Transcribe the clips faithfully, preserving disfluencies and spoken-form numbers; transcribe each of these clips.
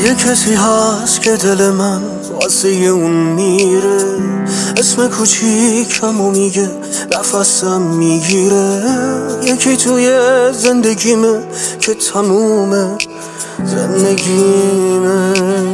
یه کسی هست که دل من واسه اون میره، اسم کوچیکمو میگه نفسم میگیره. یکی توی زندگیمه که تمومه زندگیمه.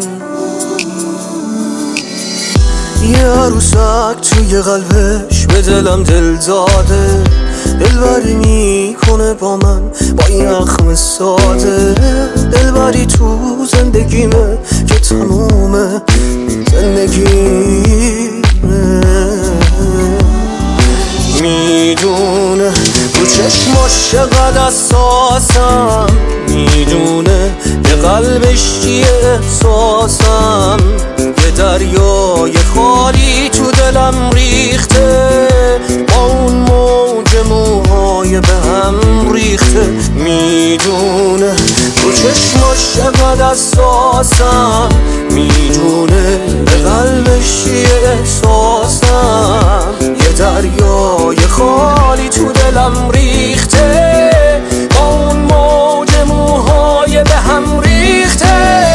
یه عروسک توی قلبش به دلم دل داده، دلبری میکنه با من با این اخم ساده. دلبری تو زندگیمه که تمومه زندگیمه. میدونه رو چشماش چقدر اساسم، میدونه یه قلبش چیه احساسم. یه دریای خالی تو دلم ریخته، با اون موج موهای به هم ریخته. میدونه رو چشماش چقدر اساسم، میدونه به قلبش چیه احساسم. یه دریای خالی تو دلم ریخته، با اون موج موهای به هم ریخته.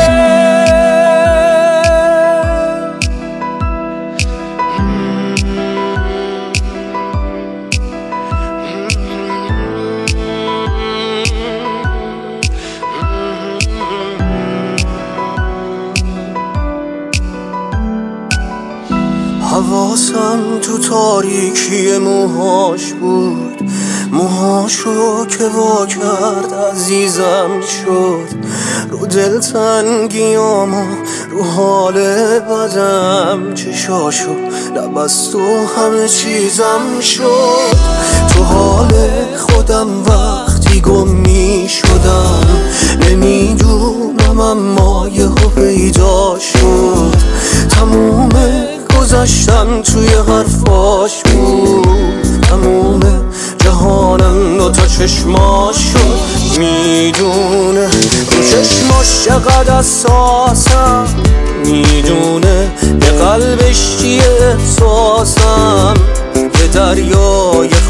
حواسم تو تاریکی موهاش بود، موهاشو که وا کرد عزیزم شد. رو دل تنگیام و رو حال بدم، چشاشو نبست و همه چیزم شد. تو حال خودم وقتی گم می شدم، نمیدونم اما یهو پیدا شد. تموم گذشتم توی حرفاش بود، تموم جهانم دو تا چشماش شد. میدونه رو چشماش چقدر اساسم، میدونه یه قلبش چیه احساسم. یه دریای